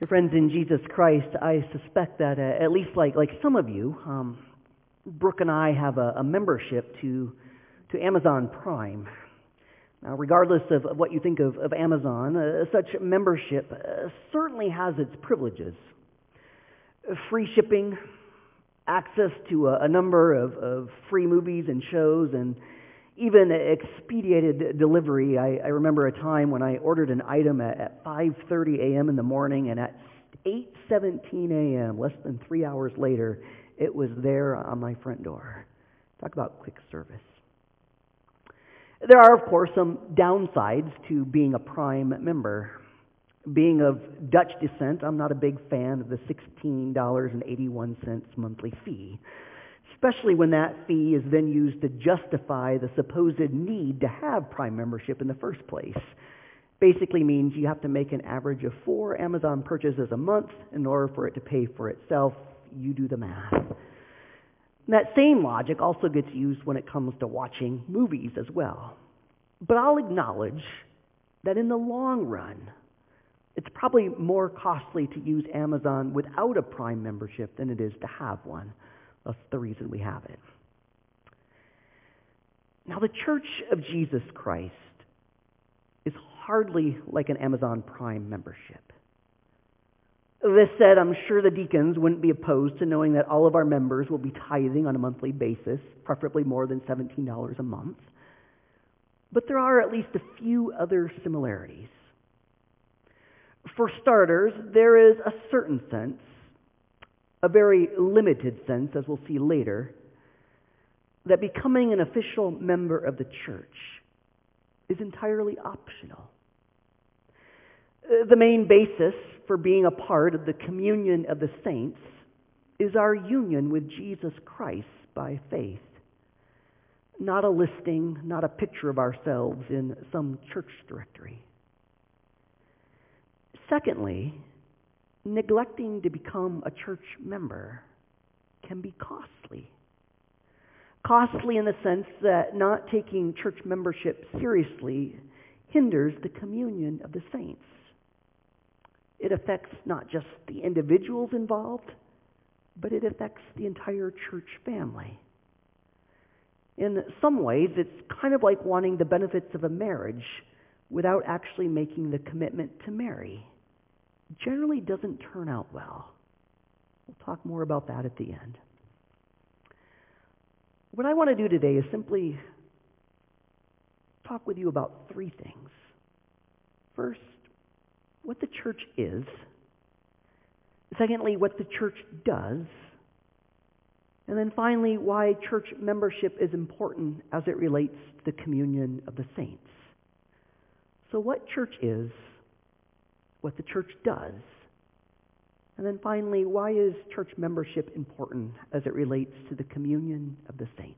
Friends in Jesus Christ, I suspect that at least like some of you, Brooke and I have a membership to Amazon Prime. Now, regardless of what you think of Amazon, such membership certainly has its privileges. Free shipping, access to a number of free movies and shows, and even expedited delivery. I remember a time when I ordered an item at 5:30 a.m. in the morning, and at 8:17 a.m., less than 3 hours later, it was there on my front door. Talk about quick service. There are, of course, some downsides to being a Prime member. Being of Dutch descent, I'm not a big fan of the $16.81 monthly fee, especially when that fee is then used to justify the supposed need to have Prime membership in the first place. Basically means you have to make an average of 4 Amazon purchases a month in order for it to pay for itself. You do the math. And that same logic also gets used when it comes to watching movies as well. But I'll acknowledge that in the long run, it's probably more costly to use Amazon without a Prime membership than it is to have one. That's the reason we have it. Now, the Church of Jesus Christ is hardly like an Amazon Prime membership. This said, I'm sure the deacons wouldn't be opposed to knowing that all of our members will be tithing on a monthly basis, preferably more than $17 a month. But there are at least a few other similarities. For starters, there is a certain sense, a very limited sense, as we'll see later, that becoming an official member of the church is entirely optional. The main basis for being a part of the communion of the saints is our union with Jesus Christ by faith. Not a listing, not a picture of ourselves in some church directory. Secondly, neglecting to become a church member can be costly. Costly in the sense that not taking church membership seriously hinders the communion of the saints. It affects not just the individuals involved, but it affects the entire church family. In some ways, it's kind of like wanting the benefits of a marriage without actually making the commitment to marry. Generally doesn't turn out well. We'll talk more about that at the end. What I want to do today is simply talk with you about 3 things. First, what the church is. Secondly, what the church does. And then finally, why church membership is important as it relates to the communion of the saints. So what church is, what the church does, and then finally, why is church membership important as it relates to the communion of the saints?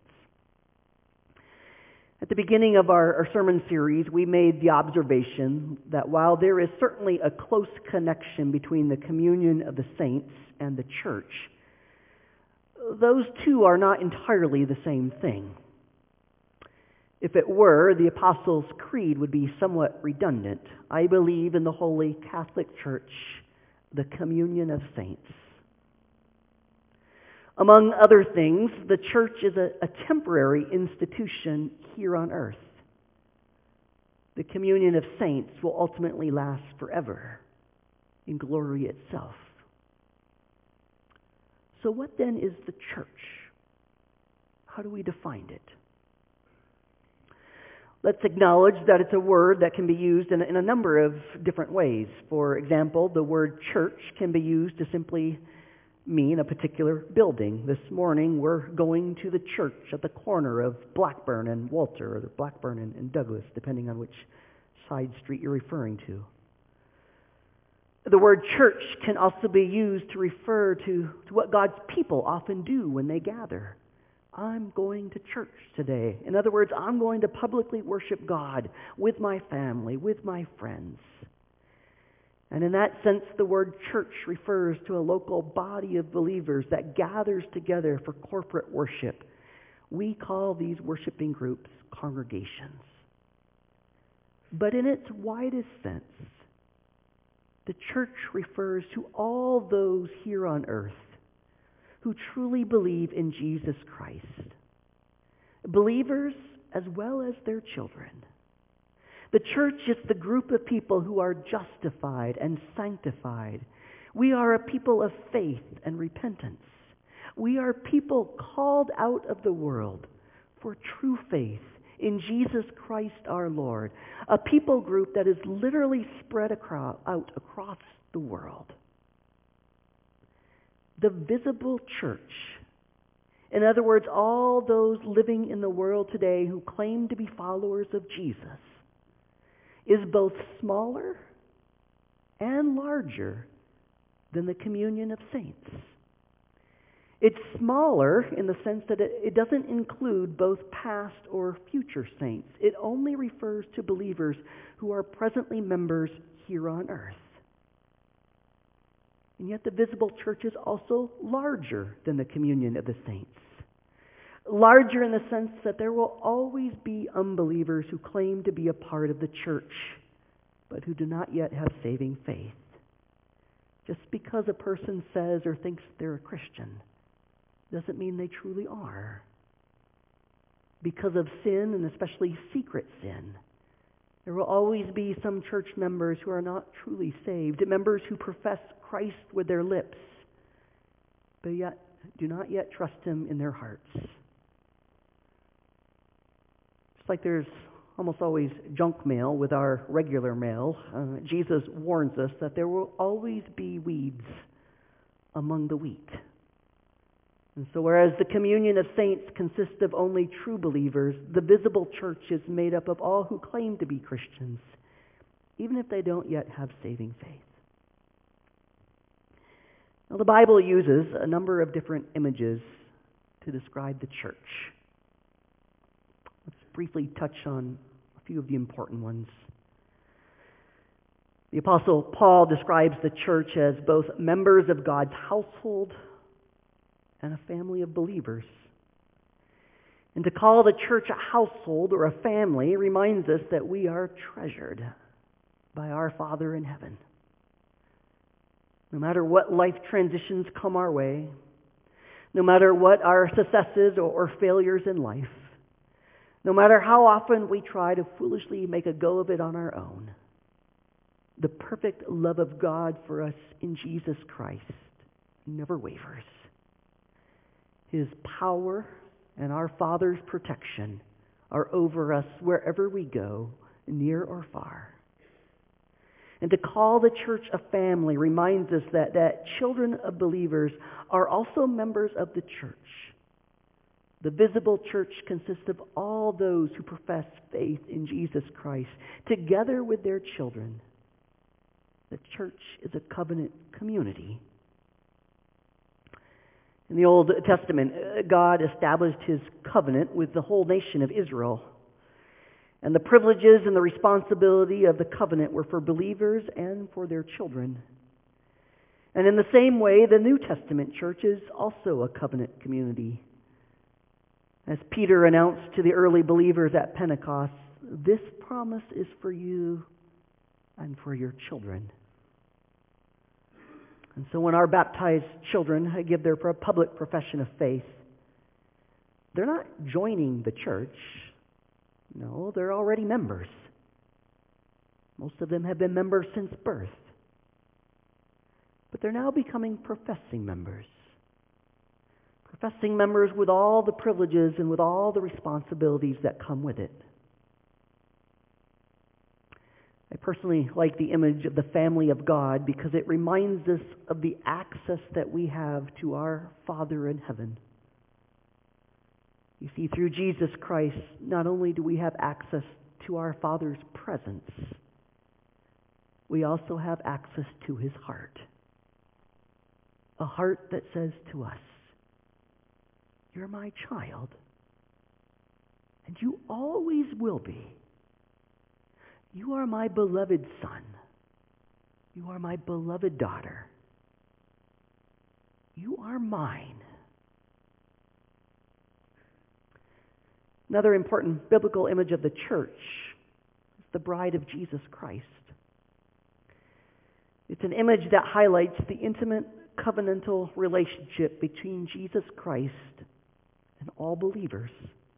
At the beginning of our sermon series, we made the observation that while there is certainly a close connection between the communion of the saints and the church, those two are not entirely the same thing. If it were, the Apostles' Creed would be somewhat redundant. I believe in the Holy Catholic Church, the communion of saints. Among other things, the church is a temporary institution here on earth. The communion of saints will ultimately last forever in glory itself. So what then is the church? How do we define it? Let's acknowledge that it's a word that can be used in a number of different ways. For example, the word church can be used to simply mean a particular building. This morning, we're going to the church at the corner of Blackburn and Walter, or Blackburn and Douglas, depending on which side street you're referring to. The word church can also be used to refer to what God's people often do when they gather. I'm going to church today. In other words, I'm going to publicly worship God with my family, with my friends. And in that sense, the word church refers to a local body of believers that gathers together for corporate worship. We call these worshiping groups congregations. But in its widest sense, The church refers to all those here on earth who truly believe in Jesus Christ, believers as well as their children. The church is the group of people who are justified and sanctified. We are a people of faith and repentance. We are people called out of the world for true faith in Jesus Christ our Lord, a people group that is literally spread out across the world. The visible church, in other words, all those living in the world today who claim to be followers of Jesus, is both smaller and larger than the communion of saints. It's smaller in the sense that it doesn't include both past or future saints. It only refers to believers who are presently members here on earth. And yet the visible church is also larger than the communion of the saints. Larger in the sense that there will always be unbelievers who claim to be a part of the church, but who do not yet have saving faith. Just because a person says or thinks they're a Christian doesn't mean they truly are. Because of sin, and especially secret sin, there will always be some church members who are not truly saved, members who profess Christ with their lips, but yet do not yet trust Him in their hearts. Just like there's almost always junk mail with our regular mail, Jesus warns us that there will always be weeds among the wheat. And so whereas the communion of saints consists of only true believers, the visible church is made up of all who claim to be Christians, even if they don't yet have saving faith. Now, the Bible uses a number of different images to describe the church. Let's briefly touch on a few of the important ones. The Apostle Paul describes the church as both members of God's household and a family of believers. And to call the church a household or a family reminds us that we are treasured by our Father in heaven. No matter what life transitions come our way, no matter what our successes or failures in life, no matter how often we try to foolishly make a go of it on our own, the perfect love of God for us in Jesus Christ never wavers. His power and our Father's protection are over us wherever we go, near or far. And to call the church a family reminds us that children of believers are also members of the church. The visible church consists of all those who profess faith in Jesus Christ, together with their children. The church is a covenant community. In the Old Testament, God established His covenant with the whole nation of Israel. And the privileges and the responsibility of the covenant were for believers and for their children. And in the same way, the New Testament church is also a covenant community. As Peter announced to the early believers at Pentecost, this promise is for you and for your children. And so when our baptized children give their public profession of faith, they're not joining the church. No, they're already members. Most of them have been members since birth. But they're now becoming professing members. Professing members with all the privileges and with all the responsibilities that come with it. I personally like the image of the family of God because it reminds us of the access that we have to our Father in heaven. You see, through Jesus Christ, not only do we have access to our Father's presence, we also have access to His heart. A heart that says to us, "You're my child, and you always will be. You are my beloved son. You are my beloved daughter. You are mine." Another important biblical image of the church is the bride of Jesus Christ. It's an image that highlights the intimate covenantal relationship between Jesus Christ and all believers.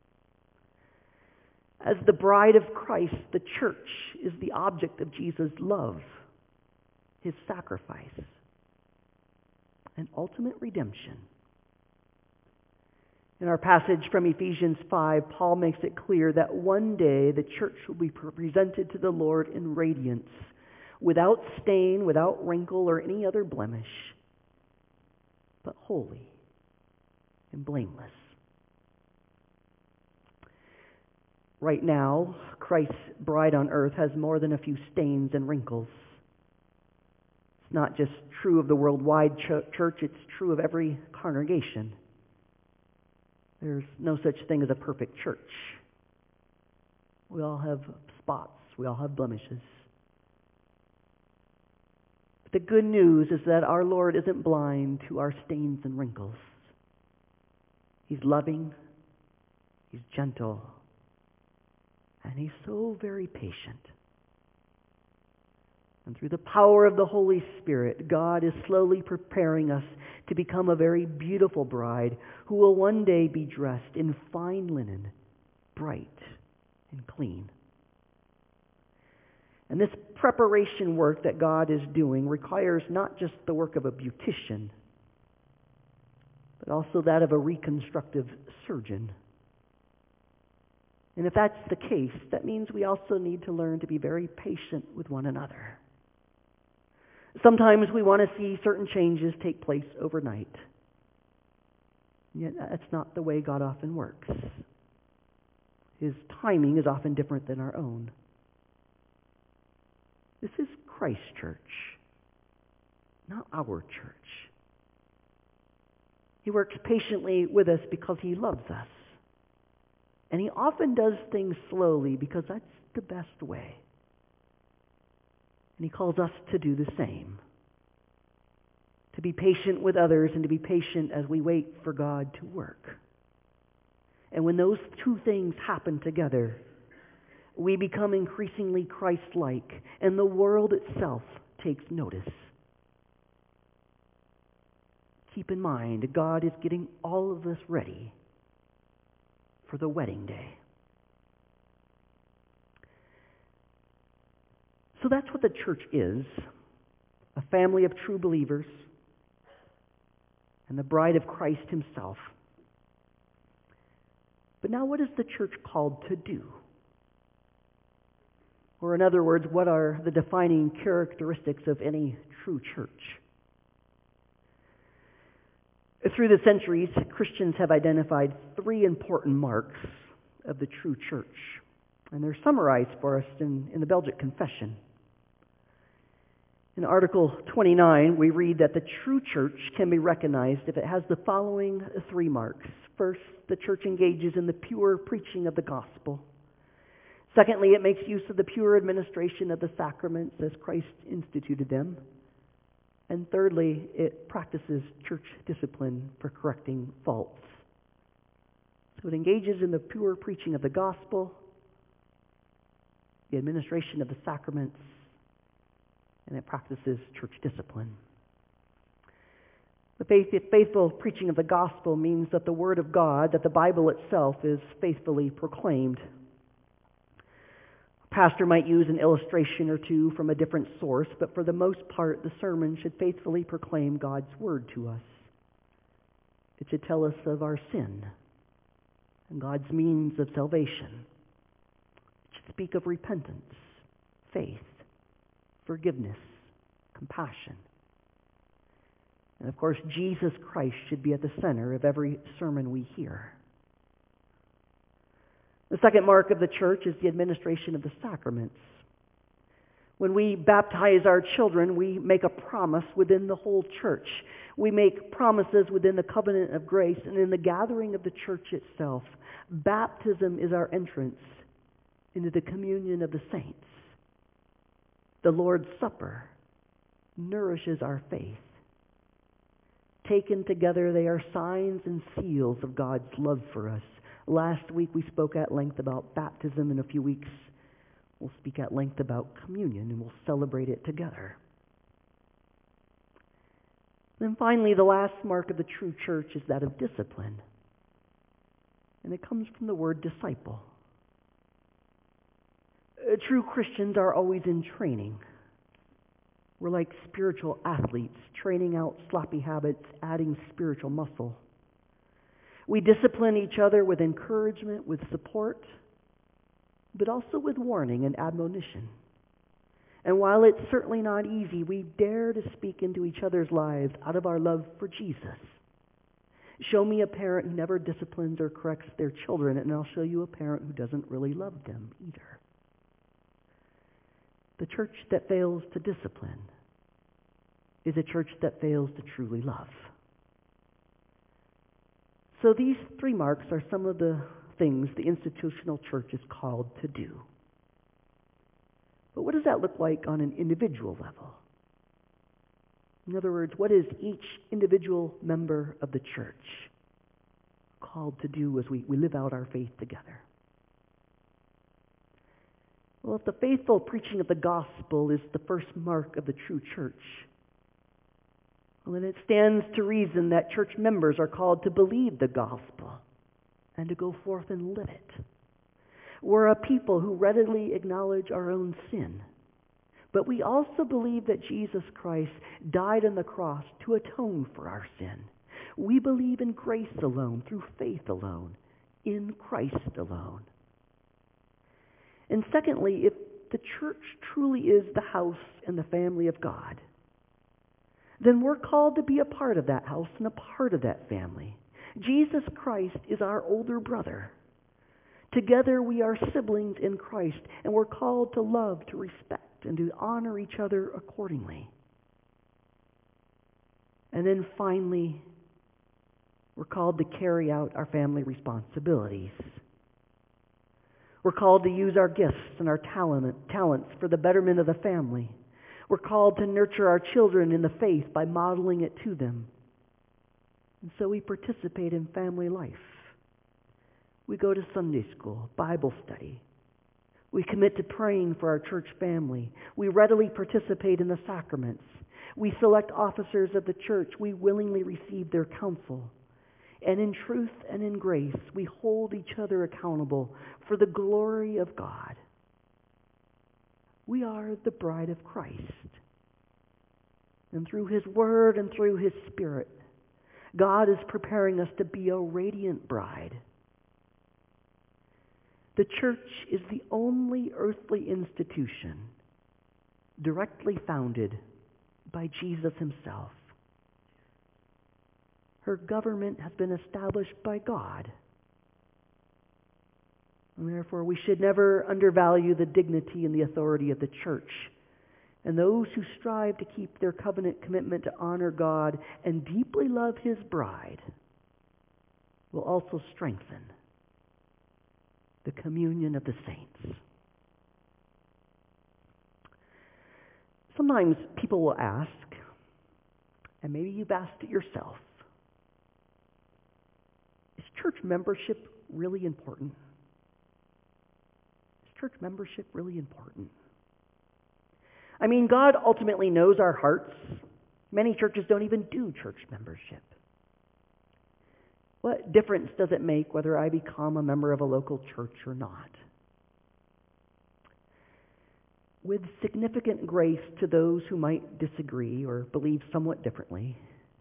As the bride of Christ, the church is the object of Jesus' love, his sacrifice, and ultimate redemption. In our passage from Ephesians 5, Paul makes it clear that one day the church will be presented to the Lord in radiance, without stain, without wrinkle, or any other blemish, but holy and blameless. Right now, Christ's bride on earth has more than a few stains and wrinkles. It's not just true of the worldwide church, it's true of every congregation. There's no such thing as a perfect church. We all have spots. We all have blemishes. But the good news is that our Lord isn't blind to our stains and wrinkles. He's loving. He's gentle. And He's so very patient. And through the power of the Holy Spirit, God is slowly preparing us to become a very beautiful bride who will one day be dressed in fine linen, bright and clean. And this preparation work that God is doing requires not just the work of a beautician, but also that of a reconstructive surgeon. And if that's the case, that means we also need to learn to be very patient with one another. Sometimes we want to see certain changes take place overnight. Yet that's not the way God often works. His timing is often different than our own. This is Christ's church, not our church. He works patiently with us because He loves us. And He often does things slowly because that's the best way. And He calls us to do the same. To be patient with others and to be patient as we wait for God to work. And when those two things happen together, we become increasingly Christ-like, and the world itself takes notice. Keep in mind, God is getting all of this ready for the wedding day. So that's what the church is, a family of true believers and the bride of Christ Himself. But now what is the church called to do? Or in other words, what are the defining characteristics of any true church? Through the centuries, Christians have identified three important marks of the true church. And they're summarized for us in the Belgic Confession. In Article 29, we read that the true church can be recognized if it has the following three marks. First, the church engages in the pure preaching of the gospel. Secondly, it makes use of the pure administration of the sacraments as Christ instituted them. And thirdly, it practices church discipline for correcting faults. So it engages in the pure preaching of the gospel, the administration of the sacraments, and it practices church discipline. The faithful preaching of the gospel means that the Word of God, that the Bible itself, is faithfully proclaimed. A pastor might use an illustration or two from a different source, but for the most part, the sermon should faithfully proclaim God's Word to us. It should tell us of our sin and God's means of salvation. It should speak of repentance, faith, forgiveness, compassion. And of course, Jesus Christ should be at the center of every sermon we hear. The second mark of the church is the administration of the sacraments. When we baptize our children, we make a promise within the whole church. We make promises within the covenant of grace, and in the gathering of the church itself, baptism is our entrance into the communion of the saints. The Lord's Supper nourishes our faith. Taken together, they are signs and seals of God's love for us. Last week we spoke at length about baptism. In a few weeks we'll speak at length about communion, and we'll celebrate it together. Then finally, the last mark of the true church is that of discipline. And it comes from the word disciple. True Christians are always in training. We're like spiritual athletes, training out sloppy habits, adding spiritual muscle. We discipline each other with encouragement, with support, but also with warning and admonition. And while it's certainly not easy, we dare to speak into each other's lives out of our love for Jesus. Show me a parent who never disciplines or corrects their children, and I'll show you a parent who doesn't really love them either. The church that fails to discipline is a church that fails to truly love. So these three marks are some of the things the institutional church is called to do. But what does that look like on an individual level? In other words, what is each individual member of the church called to do as we live out our faith together? Well, if the faithful preaching of the gospel is the first mark of the true church, well, then it stands to reason that church members are called to believe the gospel and to go forth and live it. We're a people who readily acknowledge our own sin, but we also believe that Jesus Christ died on the cross to atone for our sin. We believe in grace alone, through faith alone, in Christ alone. And secondly, if the church truly is the house and the family of God, then we're called to be a part of that house and a part of that family. Jesus Christ is our older brother. Together we are siblings in Christ, and we're called to love, to respect, and to honor each other accordingly. And then finally, we're called to carry out our family responsibilities. We're called to use our gifts and our talents for the betterment of the family. We're called to nurture our children in the faith by modeling it to them. And so we participate in family life. We go to Sunday school, Bible study. We commit to praying for our church family. We readily participate in the sacraments. We select officers of the church. We willingly receive their counsel. And in truth and in grace, we hold each other accountable for the glory of God. We are the bride of Christ. And through His Word and through His Spirit, God is preparing us to be a radiant bride. The church is the only earthly institution directly founded by Jesus Himself. Her government has been established by God. And therefore, we should never undervalue the dignity and the authority of the church. And those who strive to keep their covenant commitment to honor God and deeply love His bride will also strengthen the communion of the saints. Sometimes people will ask, and maybe you've asked it yourself, is church membership really important? Is church membership really important? I mean, God ultimately knows our hearts. Many churches don't even do church membership. What difference does it make whether I become a member of a local church or not? With significant grace to those who might disagree or believe somewhat differently,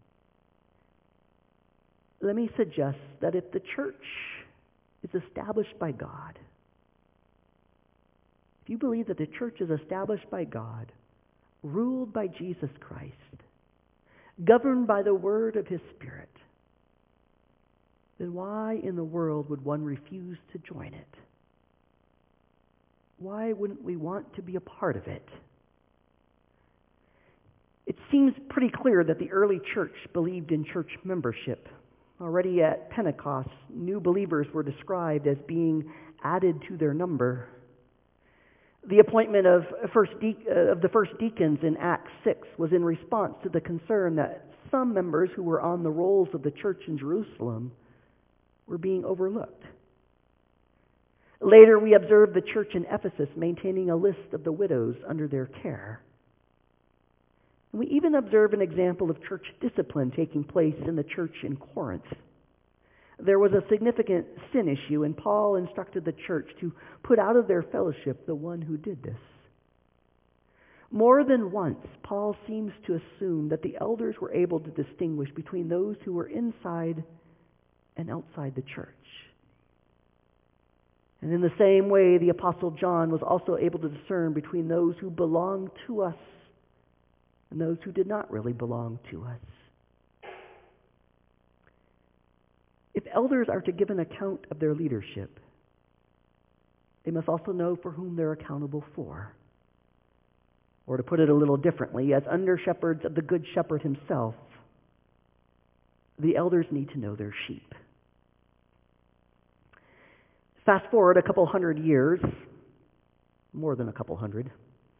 let me suggest that if the church is established by God, if you believe that the church is established by God, ruled by Jesus Christ, governed by the word of His Spirit, then why in the world would one refuse to join it? Why wouldn't we want to be a part of it? It seems pretty clear that the early church believed in church membership. Already at Pentecost, new believers were described as being added to their number. The appointment of the first deacons in Acts 6 was in response to the concern that some members who were on the rolls of the church in Jerusalem were being overlooked. Later, we observed the church in Ephesus maintaining a list of the widows under their care. And we even observe an example of church discipline taking place in the church in Corinth. There was a significant sin issue, and Paul instructed the church to put out of their fellowship the one who did this. More than once, Paul seems to assume that the elders were able to distinguish between those who were inside and outside the church. And in the same way, the Apostle John was also able to discern between those who belonged to us and those who did not really belong to us. If elders are to give an account of their leadership, they must also know for whom they're accountable for. Or to put it a little differently, as under-shepherds of the Good Shepherd himself, the elders need to know their sheep. Fast forward a couple hundred years, more than a couple hundred,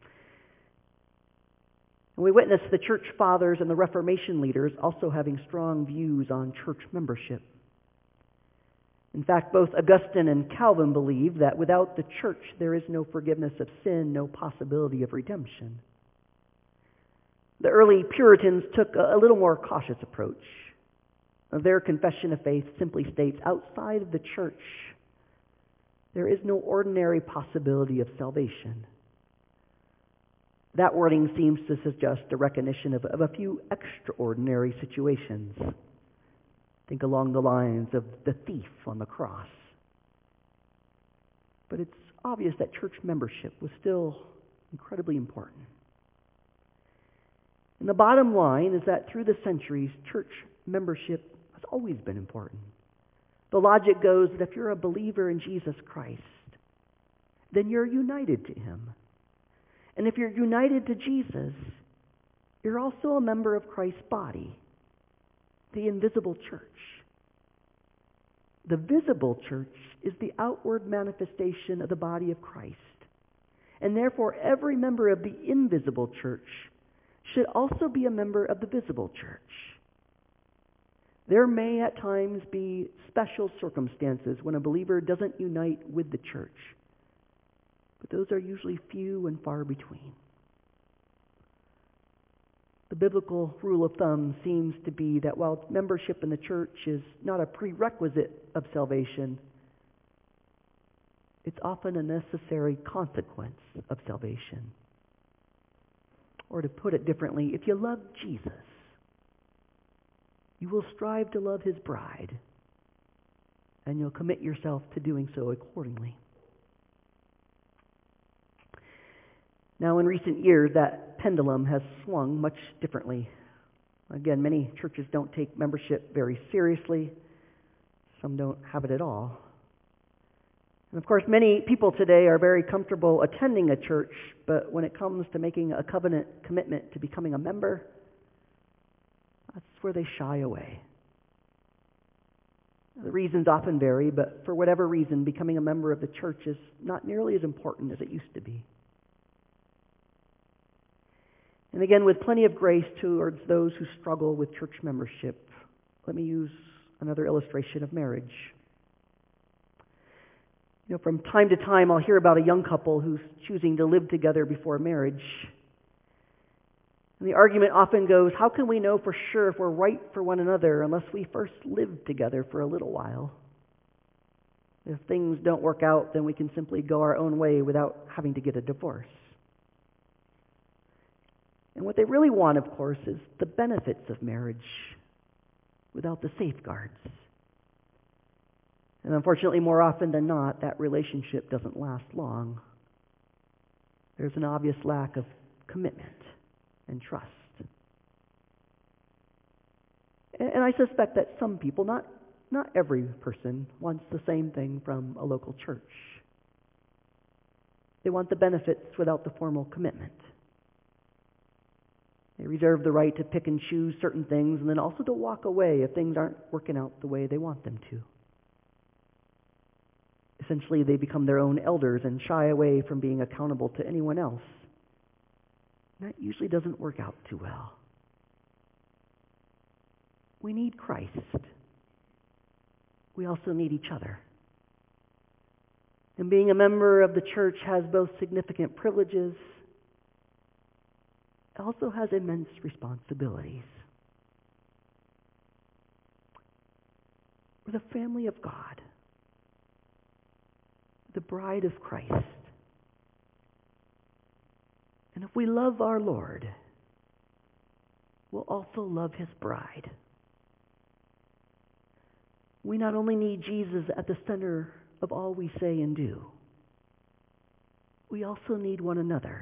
and we witness the church fathers and the Reformation leaders also having strong views on church membership. In fact, both Augustine and Calvin believed that without the church there is no forgiveness of sin, no possibility of redemption. The early Puritans took a little more cautious approach. Their confession of faith simply states, outside of the church, there is no ordinary possibility of salvation. That wording seems to suggest a recognition of a few extraordinary situations. Think along the lines of the thief on the cross. But it's obvious that church membership was still incredibly important. And the bottom line is that through the centuries, church membership has always been important. The logic goes that if you're a believer in Jesus Christ, then you're united to him. And if you're united to Jesus, you're also a member of Christ's body, the invisible church. The visible church is the outward manifestation of the body of Christ. And therefore, every member of the invisible church should also be a member of the visible church. There may at times be special circumstances when a believer doesn't unite with the church, but those are usually few and far between. The biblical rule of thumb seems to be that while membership in the church is not a prerequisite of salvation, it's often a necessary consequence of salvation. Or to put it differently, if you love Jesus, you will strive to love his bride, and you'll commit yourself to doing so accordingly. Now, in recent years, that pendulum has swung much differently. Again, many churches don't take membership very seriously. Some don't have it at all. And of course, many people today are very comfortable attending a church, but when it comes to making a covenant commitment to becoming a member, that's where they shy away. The reasons often vary, but for whatever reason, becoming a member of the church is not nearly as important as it used to be. And again, with plenty of grace towards those who struggle with church membership, let me use another illustration of marriage. From time to time, I'll hear about a young couple who's choosing to live together before marriage. And the argument often goes, how can we know for sure if we're right for one another unless we first live together for a little while? If things don't work out, then we can simply go our own way without having to get a divorce. And what they really want, of course, is the benefits of marriage without the safeguards. And unfortunately, more often than not, that relationship doesn't last long. There's an obvious lack of commitment and trust. And I suspect that some people, not every person, wants the same thing from a local church. They want the benefits without the formal commitment. They reserve the right to pick and choose certain things and then also to walk away if things aren't working out the way they want them to. Essentially, they become their own elders and shy away from being accountable to anyone else. And that usually doesn't work out too well. We need Christ. We also need each other. And being a member of the church has both significant privileges also has immense responsibilities. We're the family of God, the bride of Christ. And if we love our Lord, we'll also love his bride. We not only need Jesus at the center of all we say and do, we also need one another.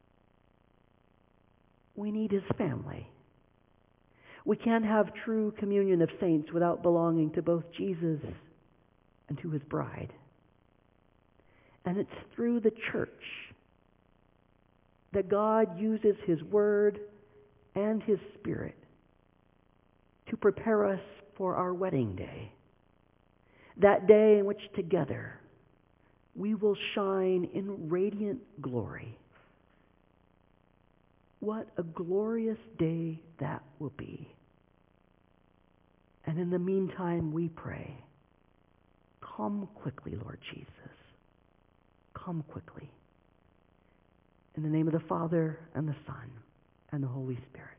We need his family. We can't have true communion of saints without belonging to both Jesus and to his bride. And it's through the church that God uses his word and his spirit to prepare us for our wedding day. That day in which together we will shine in radiant glory. What a glorious day that will be. And in the meantime, we pray, come quickly, Lord Jesus. Come quickly. In the name of the Father, and the Son, and the Holy Spirit.